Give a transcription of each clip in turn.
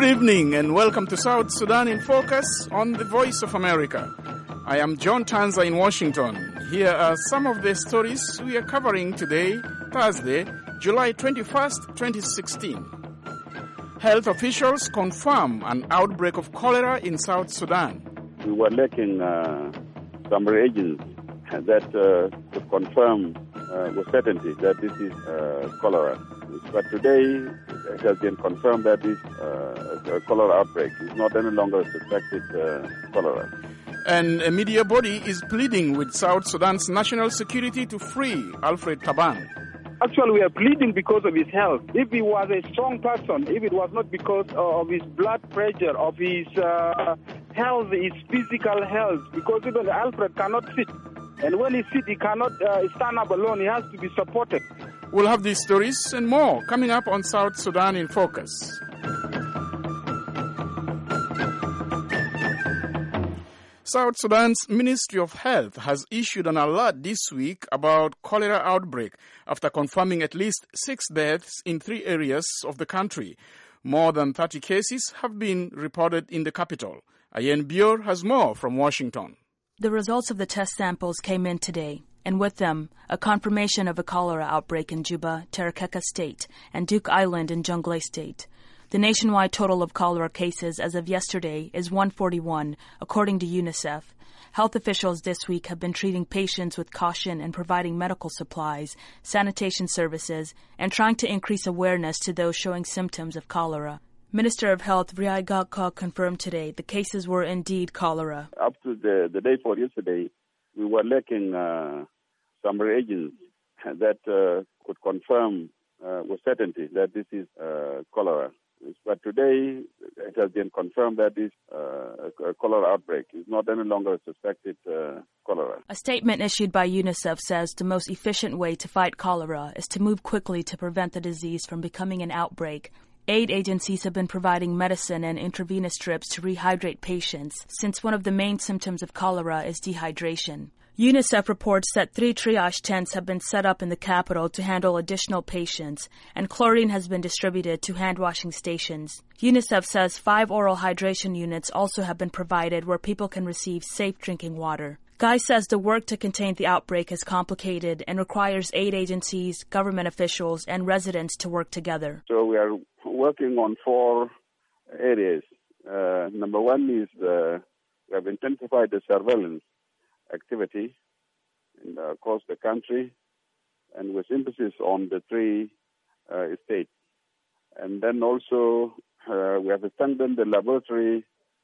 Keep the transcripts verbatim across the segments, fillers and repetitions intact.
evening and welcome to South Sudan in Focus on the Voice of America. I am John Tanza in Washington. Here are some of the stories we are covering today, Thursday, July twenty-first, twenty sixteen. Health officials confirm an outbreak of cholera in South Sudan. We were lacking uh, some reagents that uh, could confirm uh, with certainty that this is uh, cholera. But today, it has been confirmed that this uh, a cholera outbreak is not any longer a suspected uh, cholera. And a media body is pleading with South Sudan's national security to free Alfred Taban. Actually, we are pleading because of his health. If he was a strong person, if it was not because of his blood pressure, of his uh, health, his physical health, because even Alfred cannot sit. And when he sits, he cannot uh, stand up alone. He has to be supported. We'll have these stories and more coming up on South Sudan in Focus. South Sudan's Ministry of Health has issued an alert this week about cholera outbreak after confirming at least six deaths in three areas of the country. More than thirty cases have been reported in the capital. Ayen Bior has more from Washington. The results of the test samples came in today, and with them, a confirmation of a cholera outbreak in Juba, Terekeka State, and Duke Island in Jonglei State. The nationwide total of cholera cases as of yesterday is one hundred forty-one, according to UNICEF. Health officials this week have been treating patients with caution and providing medical supplies, sanitation services, and trying to increase awareness to those showing symptoms of cholera. Minister of Health Riai Gagkok confirmed today the cases were indeed cholera. Up to the, the day for yesterday, we were lacking uh, some reagents that uh, could confirm uh, with certainty that this is uh, cholera. But today, it has been confirmed that this uh, cholera outbreak is not any longer a suspected uh, cholera. A statement issued by UNICEF says the most efficient way to fight cholera is to move quickly to prevent the disease from becoming an outbreak. Aid agencies have been providing medicine and intravenous drips to rehydrate patients, since one of the main symptoms of cholera is dehydration. UNICEF reports that three triage tents have been set up in the capital to handle additional patients, and chlorine has been distributed to hand-washing stations. UNICEF says five oral hydration units also have been provided where people can receive safe drinking water. Guy says the work to contain the outbreak is complicated and requires aid agencies, government officials, and residents to work together. So we are working on four areas. Uh, number one is uh, we have intensified the surveillance activity in, uh, across the country, and with emphasis on the three uh, states. And then also uh, we have strengthened the laboratory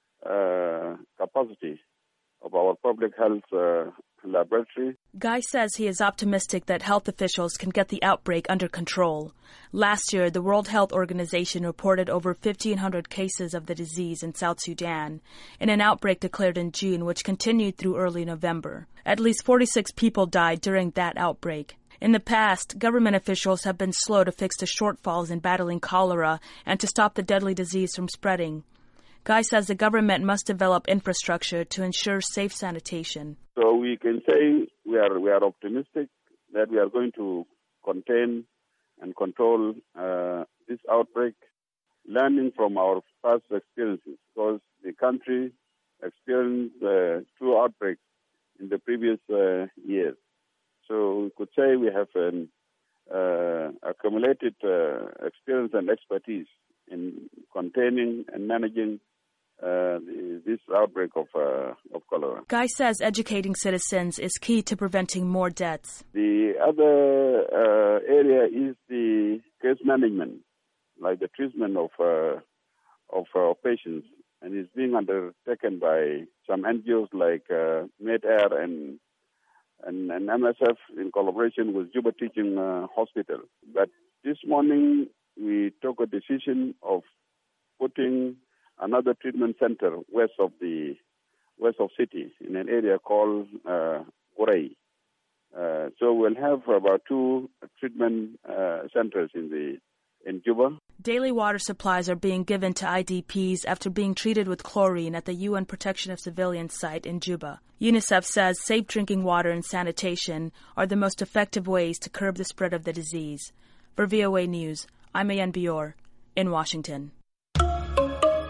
uh, capacity of our public health uh, laboratory. Guy says he is optimistic that health officials can get the outbreak under control. Last year, the World Health Organization reported over fifteen hundred cases of the disease in South Sudan, in an outbreak declared in June, which continued through early November. At least forty-six people died during that outbreak. In the past, government officials have been slow to fix the shortfalls in battling cholera and to stop the deadly disease from spreading. Guy says the government must develop infrastructure to ensure safe sanitation. So we can say we are we are optimistic that we are going to contain and control uh, this outbreak, learning from our past experiences, because the country experienced uh, two outbreaks in the previous uh, years. So we could say we have an uh, accumulated uh, experience and expertise in containing and managing Uh, this outbreak of uh, of cholera. Guy says educating citizens is key to preventing more deaths. The other uh, area is the case management, like the treatment of uh, of uh, patients, and it's being undertaken by some N G Os like uh, MedAir and, and and M S F in collaboration with Juba Teaching uh, Hospital. But this morning we took a decision of putting another treatment center west of the west of city in an area called uh, Gorey. Uh, so we'll have about two treatment uh, centers in the in Juba. Daily water supplies are being given to I D Ps after being treated with chlorine at the U N Protection of Civilians site in Juba. UNICEF says safe drinking water and sanitation are the most effective ways to curb the spread of the disease. For V O A News, I'm Ayen Bior in Washington.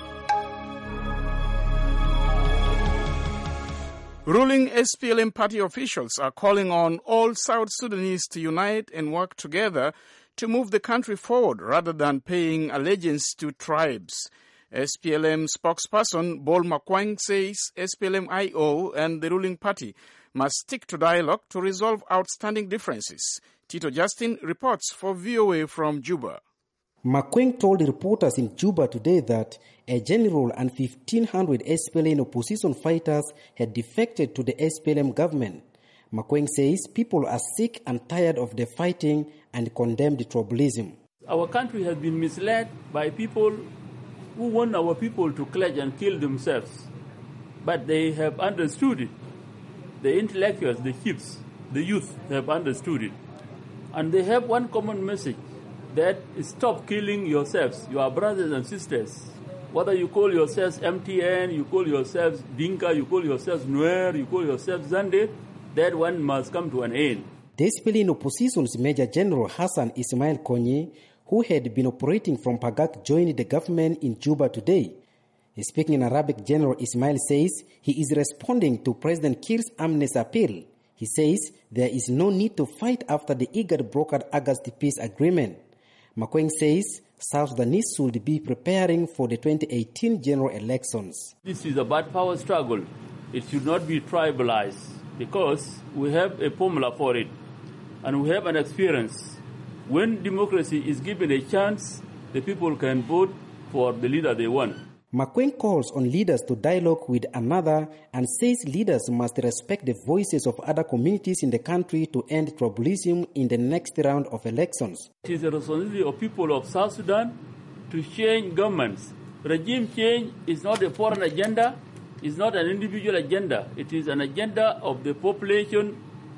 Ruling S P L M party officials are calling on all South Sudanese to unite and work together to move the country forward rather than paying allegiance to tribes. S P L M spokesperson Bol Makwang says S P L M I O and the ruling party must stick to dialogue to resolve outstanding differences. Tito Justin reports for V O A from Juba. Makwang told reporters in Juba today that a general and fifteen hundred S P L M opposition fighters had defected to the S P L M government. Makwang says people are sick and tired of the fighting and condemned tribalism. Our country has been misled by people who want our people to clash and kill themselves. But they have understood it. The intellectuals, the chiefs, the youth have understood it. And they have one common message, that is stop killing yourselves, your brothers and sisters. Whether you call yourselves M T N, you call yourselves Dinka, you call yourselves Nuer, you call yourselves Zande, that one must come to an end. The S P L M opposition's Major General Hassan Ismail Konyi, who had been operating from Pagak, joined the government in Juba today. Speaking in Arabic, General Ismail says he is responding to President Kiir's amnesty appeal. He says there is no need to fight after the IGAD brokered August peace agreement. Makwang says South Sudanese should be preparing for the twenty eighteen general elections. This is about power struggle. It should not be tribalized because we have a formula for it and we have an experience. When democracy is given a chance, the people can vote for the leader they want. Makwang calls on leaders to dialogue with another and says leaders must respect the voices of other communities in the country to end tribalism in the next round of elections. It is the responsibility of people of South Sudan to change governments. Regime change is not a foreign agenda, it's not an individual agenda. It is an agenda of the population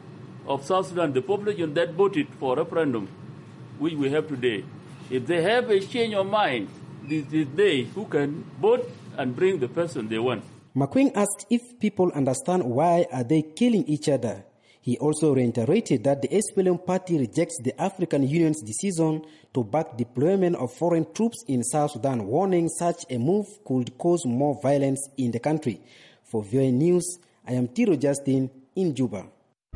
of South Sudan, the population that voted for referendum, which we have today. If they have a change of mind, it is they who can vote and bring the person they want. Makwang asked if people understand why are they killing each other. He also reiterated that the S P L M party rejects the African Union's decision to back deployment of foreign troops in South Sudan, warning such a move could cause more violence in the country. For V O A News, I am Tito Justin in Juba.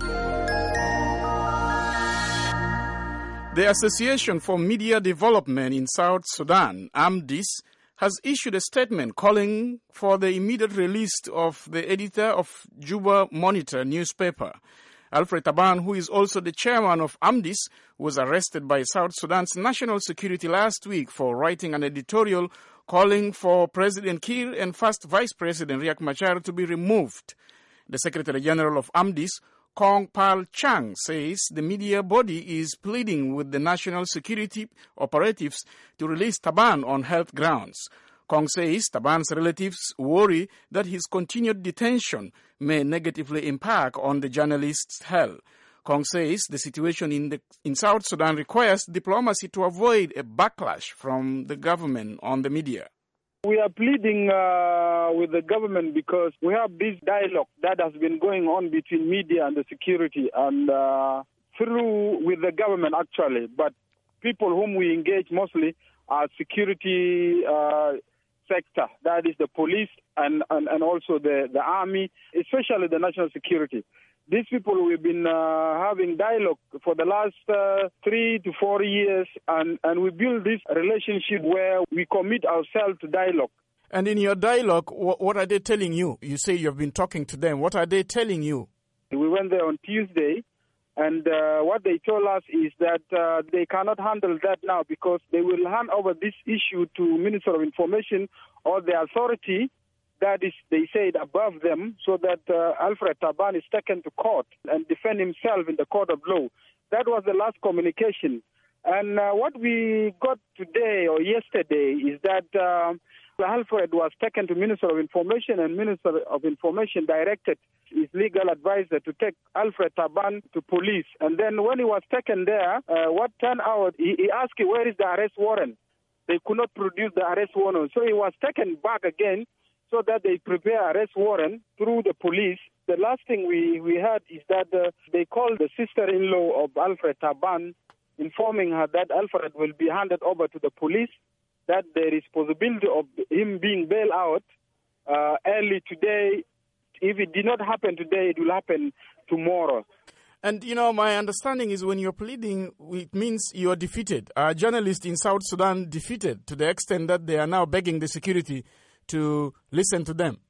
The Association for Media Development in South Sudan, AMDIS, has issued a statement calling for the immediate release of the editor of Juba Monitor newspaper. Alfred Taban, who is also the chairman of AMDIS, was arrested by South Sudan's national security last week for writing an editorial calling for President Kiir and first Vice President Riek Machar to be removed. The Secretary General of AMDIS, Kong Pal Chang, says the media body is pleading with the national security operatives to release Taban on health grounds. Kong says Taban's relatives worry that his continued detention may negatively impact on the journalist's health. Kong says the situation in, the, in South Sudan requires diplomacy to avoid a backlash from the government on the media. We are pleading uh, with the government because we have this dialogue that has been going on between media and the security and uh, through with the government actually. But people whom we engage mostly are security uh, sector, that is the police and, and, and also the, the army, especially the national security. These people, we've been uh, having dialogue for the last uh, three to four years, and, and we build this relationship where we commit ourselves to dialogue. And in your dialogue, what are they telling you? You say you've been talking to them. What are they telling you? We went there on Tuesday, and uh, what they told us is that uh, they cannot handle that now because they will hand over this issue to Minister of Information or the authority that is, they said, above them, so that uh, Alfred Taban is taken to court and defend himself in the court of law. That was the last communication. And uh, what we got today or yesterday is that uh, Alfred was taken to Minister of Information, and Minister of Information directed his legal advisor to take Alfred Taban to police. And then when he was taken there, uh, what turned out, he, he asked, where is the arrest warrant? They could not produce the arrest warrant. So he was taken back again so that they prepare arrest warrant through the police. The last thing we, we heard is that uh, they called the sister-in-law of Alfred Taban, informing her that Alfred will be handed over to the police, that there is possibility of him being bailed out uh, early today If it did not happen today, it will happen tomorrow. And, you know, my understanding is when you're pleading, it means you're defeated. A journalist in South Sudan defeated to the extent that they are now begging the security to listen to them.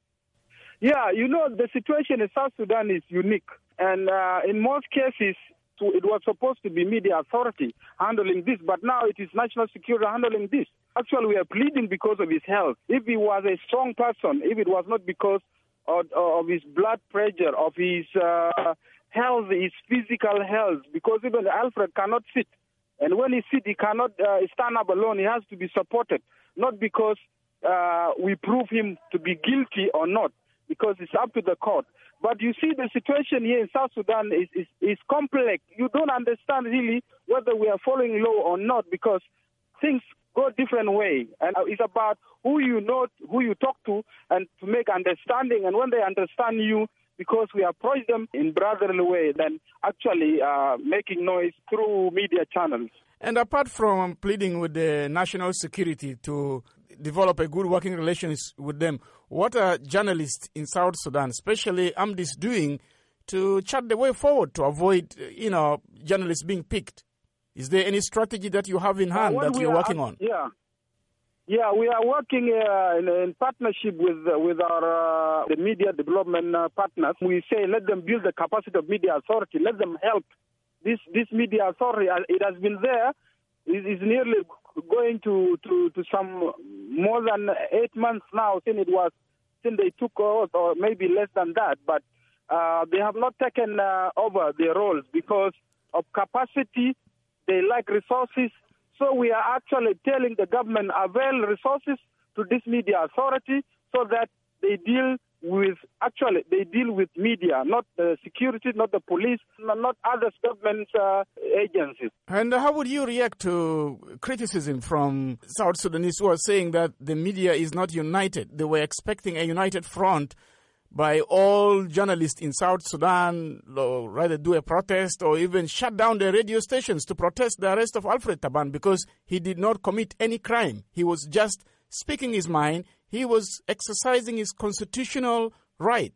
Yeah, you know, the situation in South Sudan is unique. And uh, in most cases, it was supposed to be media authority handling this, but now it is national security handling this. Actually, we are pleading because of his health. If he was a strong person, if it was not because of, of his blood pressure, of his uh, health, his physical health, because even Alfred cannot sit. And when he sits, he cannot uh, stand up alone. He has to be supported, not because uh, we prove him to be guilty or not, because it's up to the court. But you see, the situation here in South Sudan is, is, is complex. You don't understand really whether we are following law or not, because things go a different way. And it's about who you know, who you talk to, and to make understanding. And when they understand you, because we approach them in brotherly way, then actually uh, making noise through media channels. And apart from pleading with the national security to develop a good working relations with them, what are journalists in South Sudan, especially AMDIS, doing to chart the way forward to avoid, you know, journalists being picked? Is there any strategy that you have in hand uh, that you're are, working on? Yeah. Yeah, we are working uh, in, in partnership with uh, with our uh, the media development uh, partners. We say let them build the capacity of media authority. Let them help this this media authority. It has been there. It is nearly going to, to, to some more than eight months now since it was since they took oath, or maybe less than that. But uh, they have not taken uh, over their roles because of capacity. They lack resources. So we are actually telling the government avail resources to this media authority so that they deal with, actually, they deal with media, not the security, not the police, not other government uh, agencies. And how would you react to criticism from South Sudanese who are saying that the media is not united? They were expecting a united front by all journalists in South Sudan, or rather do a protest or even shut down the radio stations to protest the arrest of Alfred Taban because he did not commit any crime. He was just speaking his mind. He was exercising his constitutional rights.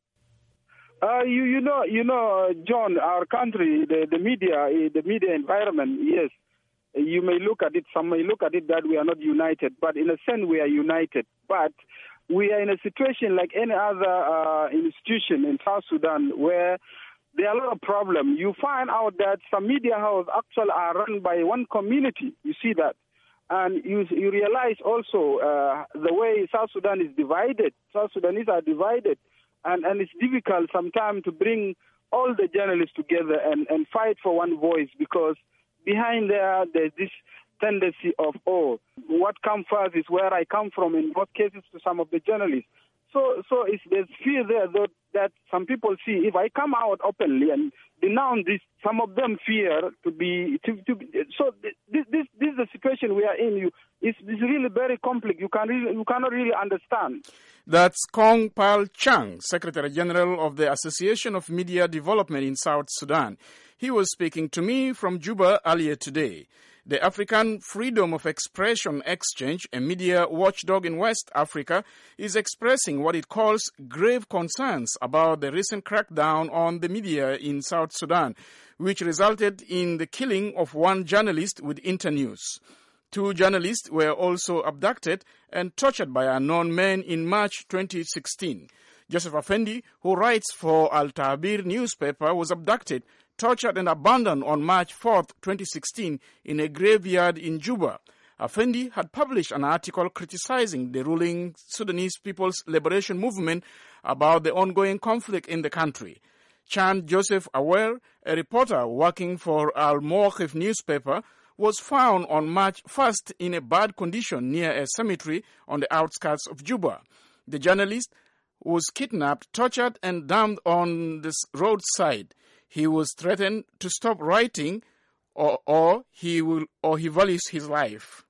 Uh, you, you know, you know, John, our country, the, the media, the media environment, yes, you may look at it, some may look at it that we are not united, but in a sense we are united. But we are in a situation like any other uh, institution in South Sudan where there are a lot of problems. You find out that some media houses actually are run by one community. You see that. And you, you realize also uh, the way South Sudan is divided. South Sudanese are divided. And, and it's difficult sometimes to bring all the journalists together and, and fight for one voice, because behind there, there's this tendency of, oh, what comes first is where I come from, in most cases to some of the journalists. So so it's, there's fear there that, that some people see, if I come out openly and denounce this, some of them fear to be, to, to so this, this this is the situation we are in. You, it's, it's really very complex. You, can really, you cannot really understand. That's Kong Pal Chang, Secretary General of the Association of Media Development in South Sudan. He was speaking to me from Juba earlier today. The African Freedom of Expression Exchange, a media watchdog in West Africa, is expressing what it calls grave concerns about the recent crackdown on the media in South Sudan, which resulted in the killing of one journalist with Internews. Two journalists were also abducted and tortured by unknown men in March twenty sixteen. Joseph Afendi, who writes for Al Tahrir newspaper, was abducted, tortured and abandoned on March fourth, twenty sixteen in a graveyard in Juba. Afendi had published an article criticizing the ruling Sudanese People's Liberation Movement about the ongoing conflict in the country. Chan Joseph Awer, a reporter working for Al Mawqif newspaper, was found on March first in a bad condition near a cemetery on the outskirts of Juba. The journalist was kidnapped, tortured, and dumped on the roadside. He was threatened to stop writing, or, or he will, or he values his life.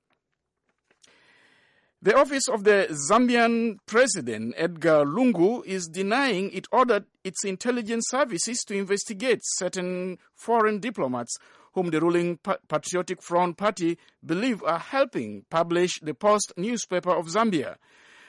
The office of the Zambian president, Edgar Lungu, is denying it ordered its intelligence services to investigate certain foreign diplomats whom the ruling Patriotic Front Party believe are helping publish the Post newspaper of Zambia.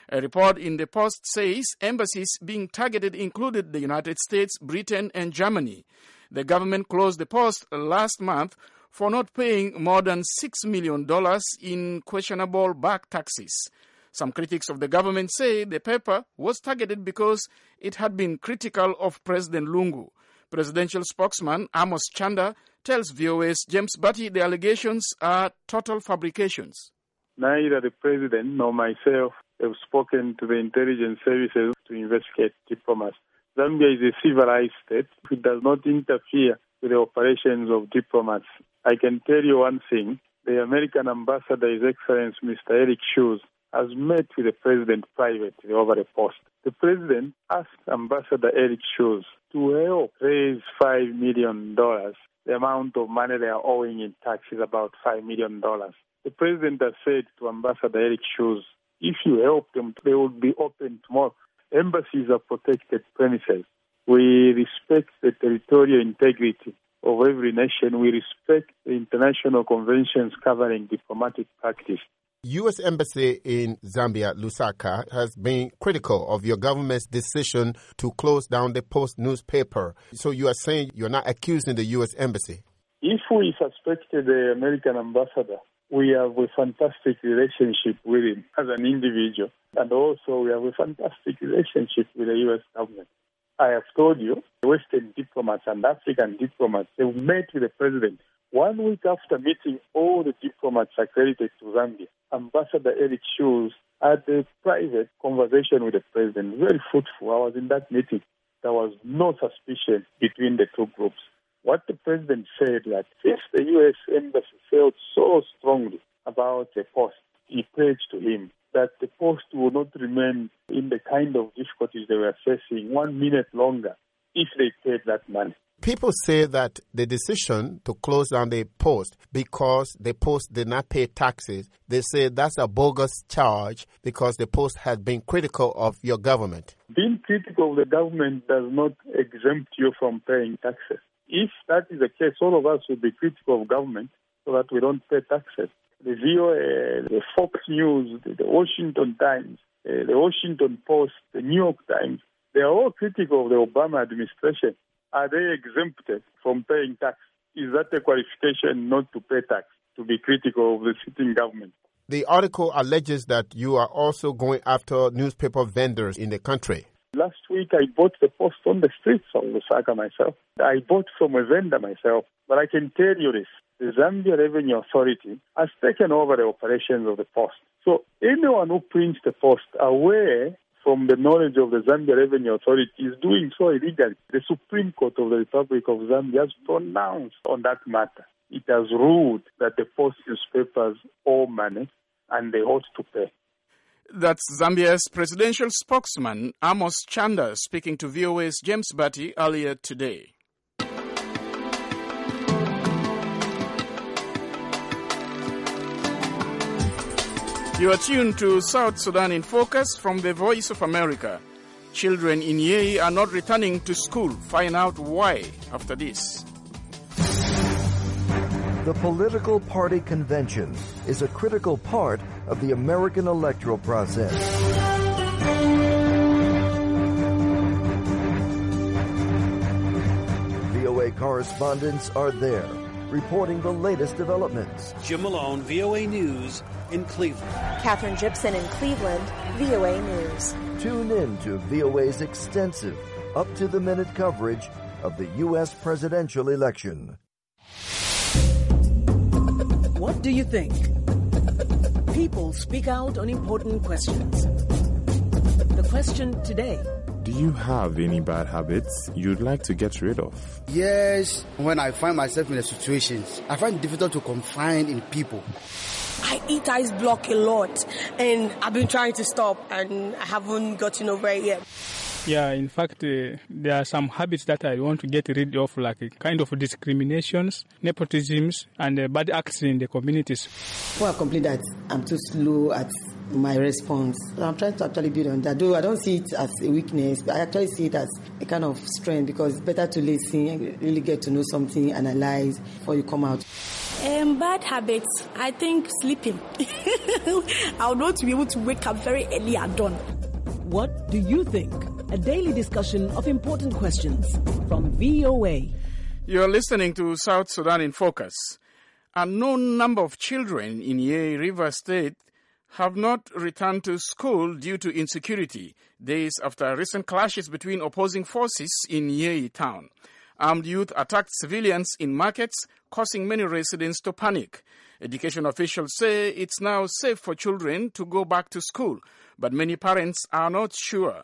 A report in the Post says embassies being targeted included the United States, Britain, and Germany. The government closed the Post last month for not paying more than six million dollars in questionable back taxes. Some critics of the government say the paper was targeted because it had been critical of President Lungu. Presidential spokesman Amos Chanda tells V O A's James Batty the allegations are total fabrications. Neither the president nor myself have spoken to the intelligence services to investigate diplomats. Zambia is a civilized state. It does not interfere with the operations of diplomats. I can tell you one thing. The American ambassador, His Excellency Mister Eric Shoes, has met with the president privately over the post. The president asked Ambassador Eric Shoes to help raise five million dollars. The amount of money they are owing in tax is about five million dollars. The president has said to Ambassador Eric Shoes, if you help them, they will be open tomorrow. Embassies are protected premises. We respect the territorial integrity of every nation. We respect the international conventions covering diplomatic practice. U S Embassy in Zambia, Lusaka, has been critical of your government's decision to close down the Post newspaper. So you are saying you're not accusing the U S Embassy? If we suspected the American ambassador, we have a fantastic relationship with him as an individual. And also we have a fantastic relationship with the U S government. I have told you, Western diplomats and African diplomats, they met with the president. One week after meeting all the diplomats accredited to Zambia, Ambassador Eric Shoes had a private conversation with the president, very fruitful. I was in that meeting. There was no suspicion between the two groups. What the president said that if the U S Embassy felt so strongly about the post, he pledged to him that the post would not remain in the kind of difficulties they were facing one minute longer if they paid that money. People say that the decision to close down the post because the post did not pay taxes, they say that's a bogus charge because the post had been critical of your government. Being critical of the government does not exempt you from paying taxes. If that is the case, all of us will be critical of government so that we don't pay taxes. The V O A, the Fox News, the Washington Times, the Washington Post, the New York Times, they are all critical of the Obama administration. Are they exempted from paying tax? Is that a qualification not to pay tax, to be critical of the sitting government? The article alleges that you are also going after newspaper vendors in the country. Last week I bought the post on the streets of Lusaka myself. I bought from a vendor myself. But I can tell you this, the Zambia Revenue Authority has taken over the operations of the post. So anyone who prints the post away from the knowledge of the Zambia Revenue Authority is doing so illegally. The Supreme Court of the Republic of Zambia has pronounced on that matter. It has ruled that the post newspapers owe money and they ought to pay. That's Zambia's presidential spokesman Amos Chanda speaking to V O A's James Batty earlier today. You are tuned to South Sudan in Focus from the Voice of America. Children in Yei are not returning to school. Find out why after this. The political party convention is a critical part of the American electoral process. V O A correspondents are there, reporting the latest developments. Jim Malone, V O A News in Cleveland. Catherine Gibson in Cleveland, V O A News. Tune in to V O A's extensive, up-to-the-minute coverage of the U S presidential election. What do you think? People speak out on important questions. The question today: do you have any bad habits you'd like to get rid of? Yes, when I find myself in a situation, I find it difficult to confide in people. I eat ice block a lot, and I've been trying to stop, and I haven't gotten over it yet. Yeah, in fact, uh, there are some habits that I want to get rid of, like a kind of discriminations, nepotisms, and uh, bad acts in the communities. Well, I complain that I'm too slow at my response. I'm trying to actually build on that. Though I don't see it as a weakness, but I actually see it as a kind of strength because it's better to listen and really get to know something, analyze before you come out. Um, bad habits, I think sleeping. I would want to be able to wake up very early at dawn. What do you think? A daily discussion of important questions from V O A. You're listening to South Sudan in Focus. A known number of children in Yei River State have not returned to school due to insecurity, days after recent clashes between opposing forces in Yei town. Armed youth attacked civilians in markets, causing many residents to panic. Education officials say it's now safe for children to go back to school, but many parents are not sure.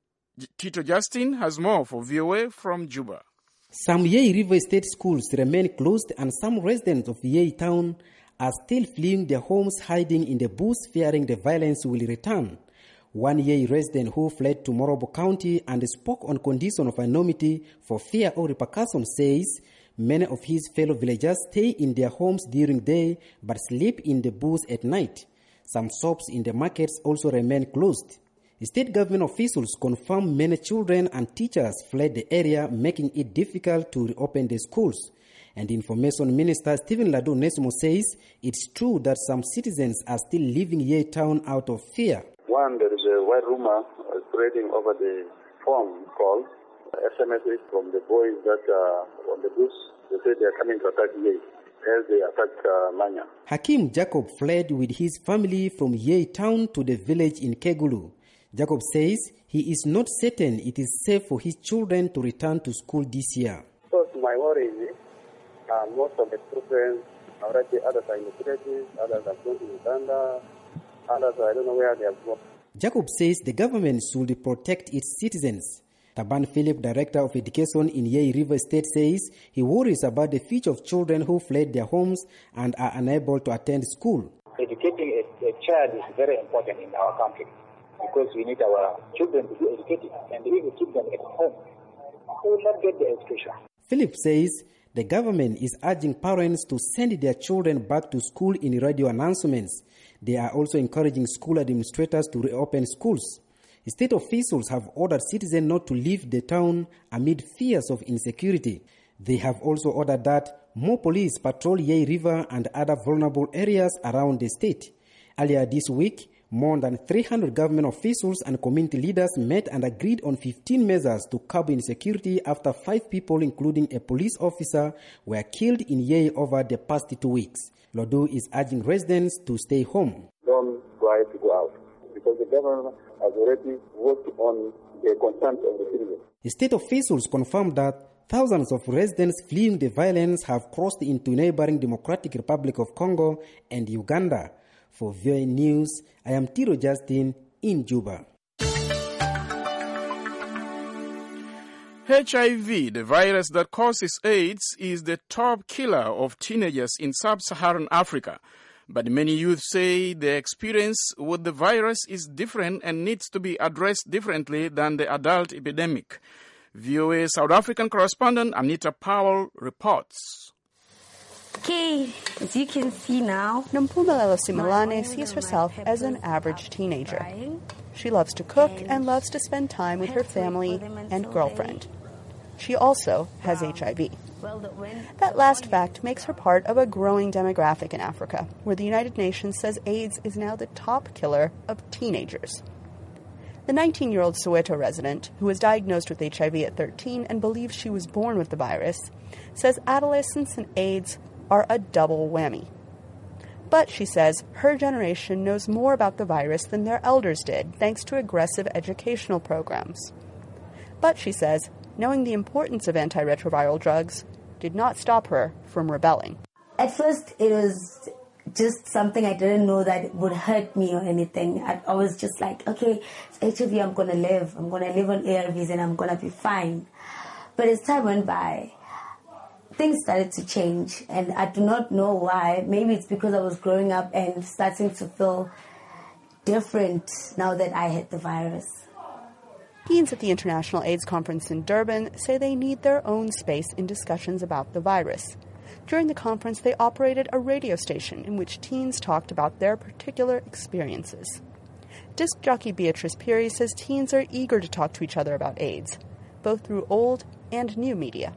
Tito Justin has more for V O A from Juba. Some Yei River State schools remain closed and some residents of Yei town are still fleeing their homes, hiding in the bush, fearing the violence will return. One Yei resident who fled to Morobo County and spoke on condition of anonymity for fear of repercussions says many of his fellow villagers stay in their homes during the day but sleep in the bush at night. Some shops in the markets also remain closed. State government officials confirm many children and teachers fled the area, making it difficult to reopen the schools. And Information Minister Stephen Ladu Nesmo says it's true that some citizens are still leaving Yei town out of fear. One, there is a wide rumor uh, spreading over the phone call, S M Ses from the boys that are uh, on the bus. They say they are coming to attack Yei, as they attack uh, Manya. Hakim Jacob fled with his family from Yei town to the village in Kegulu. Jacob says he is not certain it is safe for his children to return to school this year. Because my worry is uh, most of the children already, others are in the villages, others are going to Uganda, others I don't know where they are going. Jacob says the government should protect its citizens. Taban Philip, Director of Education in Yei River State, says he worries about the future of children who fled their homes and are unable to attend school. Educating a, a child is very important in our country, because we need our children to be educated, and if we keep them at home, they will not get the education. Philip says the government is urging parents to send their children back to school in radio announcements. They are also encouraging school administrators to reopen schools. State officials have ordered citizens not to leave the town amid fears of insecurity. They have also ordered that more police patrol Yei River and other vulnerable areas around the state. Earlier this week, more than three hundred government officials and community leaders met and agreed on fifteen measures to curb insecurity after five people, including a police officer, were killed in Yei over the past two weeks. Lodu is urging residents to stay home. Don't try to go out, because the government has already worked on the concerns of the citizens. State officials confirmed that thousands of residents fleeing the violence have crossed into neighboring Democratic Republic of Congo and Uganda. For V O A News, I am Tiro Justin in Juba. H I V, the virus that causes AIDS, is the top killer of teenagers in sub-Saharan Africa. But many youth say their experience with the virus is different and needs to be addressed differently than the adult epidemic. V O A South African correspondent Anita Powell reports. Okay, as you can see now, Nompumelelo Simelane sees herself as an average teenager. She loves to cook and loves to spend time with her family and girlfriend. She also has H I V. That last fact makes her part of a growing demographic in Africa, where the United Nations says AIDS is now the top killer of teenagers. The nineteen-year-old Soweto resident, who was diagnosed with H I V at thirteen and believes she was born with the virus, says adolescence and AIDS are a double whammy. But, she says, her generation knows more about the virus than their elders did, thanks to aggressive educational programs. But, she says, knowing the importance of antiretroviral drugs did not stop her from rebelling. At first, it was just something I didn't know that would hurt me or anything. I, I was just like, okay, it's H I V, I'm going to live. I'm going to live on A R Vs and I'm going to be fine. But as time went by, things started to change, and I do not know why. Maybe it's because I was growing up and starting to feel different now that I had the virus. Teens at the International AIDS Conference in Durban say they need their own space in discussions about the virus. During the conference, they operated a radio station in which teens talked about their particular experiences. Disc jockey Beatrice Peary says teens are eager to talk to each other about AIDS, both through old and new media.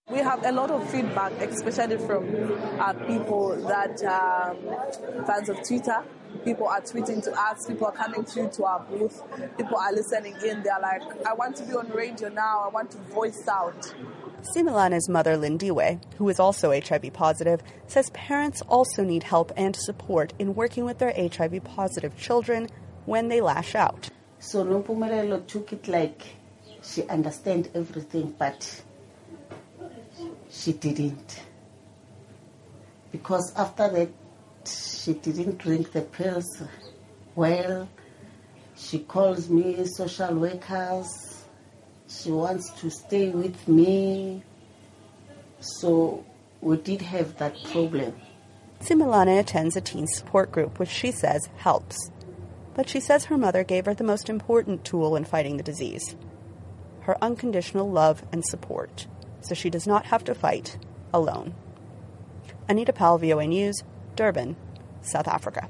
We have a lot of feedback, especially from uh, people that um, fans of Twitter. People are tweeting to us. People are coming through to our booth. People are listening in. They're like, I want to be on radio now. I want to voice out. Similana's mother, Lindiwe, who is also H I V positive, says parents also need help and support in working with their H I V positive children when they lash out. So Nompumelelo took it like she understands everything, but she didn't. Because after that, she didn't drink the pills well. She calls me social workers. She wants to stay with me. So we did have that problem. Similana attends a teen support group, which she says helps. But she says her mother gave her the most important tool in fighting the disease, her unconditional love and support, so she does not have to fight alone. Anita Powell, V O A News, Durban, South Africa.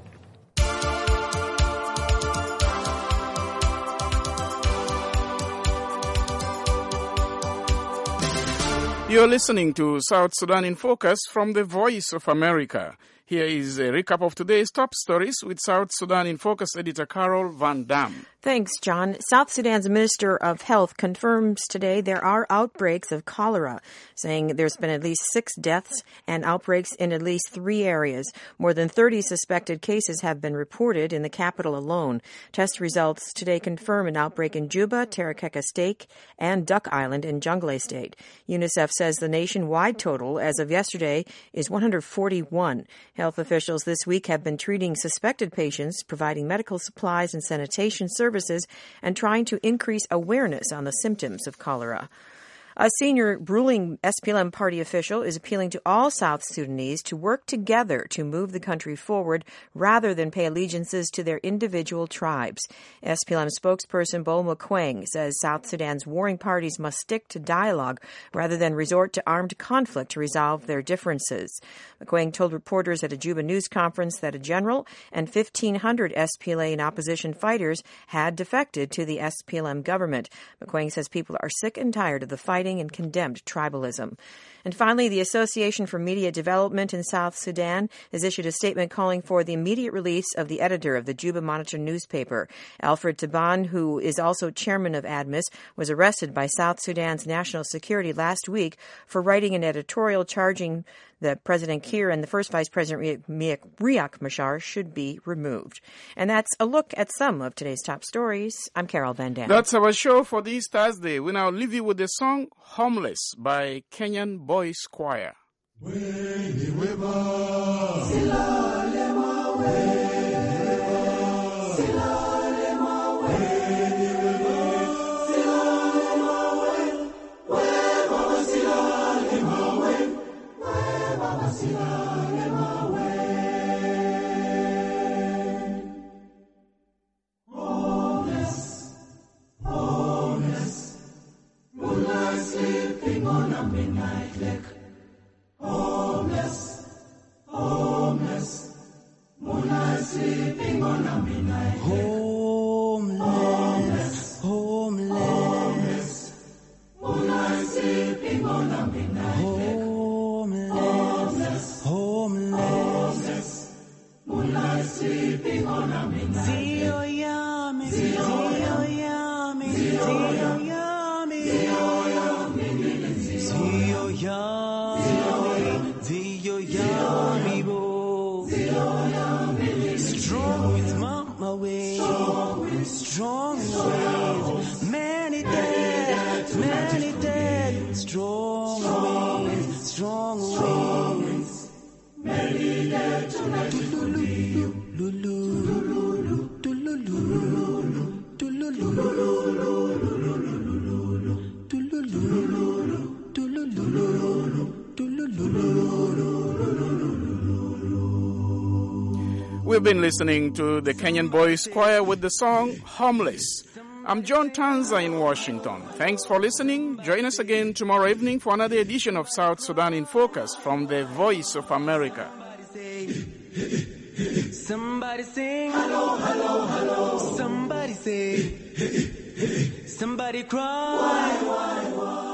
You're listening to South Sudan in Focus from the Voice of America. Here is a recap of today's top stories with South Sudan in Focus editor Carol Van Dam. Thanks, John. South Sudan's Minister of Health confirms today there are outbreaks of cholera, saying there's been at least six deaths and outbreaks in at least three areas. More than thirty suspected cases have been reported in the capital alone. Test results today confirm an outbreak in Juba, Terekeka State, and Duck Island in Jonglei State. UNICEF says the nationwide total as of yesterday is one hundred forty-one. Health officials this week have been treating suspected patients, providing medical supplies and sanitation services, and trying to increase awareness on the symptoms of cholera. A senior ruling S P L M party official is appealing to all South Sudanese to work together to move the country forward rather than pay allegiances to their individual tribes. S P L M spokesperson Bo Makweng says South Sudan's warring parties must stick to dialogue rather than resort to armed conflict to resolve their differences. Makweng told reporters at a Juba news conference that a general and fifteen hundred S P L A and opposition fighters had defected to the S P L M government. Makweng says people are sick and tired of the fight and condemned tribalism. And finally, the Association for Media Development in South Sudan has issued a statement calling for the immediate release of the editor of the Juba Monitor newspaper. Alfred Taban, who is also chairman of A D M I S, was arrested by South Sudan's National Security last week for writing an editorial charging that President Kiir and the first Vice President Riek Machar should be removed. And that's a look at some of today's top stories. I'm Carol Van Dam. That's our show for this Thursday. We now leave you with the song Homeless by Kenyan Boys Choir. Sleeping on a midnight lake. Homeless, homeless, moonlight sleeping on a midnight lake. Homeless, homeless, moonlight sleeping on a midnight lake. Homeless, homeless, moonlight sleeping on a midnight lake. Zio yami, zio yami, zio yami. Zio yami, Zio yami, bo. Strong with mama way, strong with many dead, many dead. Strong winds, strong winds, many dead tonight for you. We've been listening to the Kenyan Boys Choir with the song Homeless. I'm John Tanza in Washington. Thanks for listening. Join us again tomorrow evening for another edition of South Sudan in Focus from the Voice of America. Somebody sing, hello, hello, hello. Somebody say, somebody cry, why, why, why?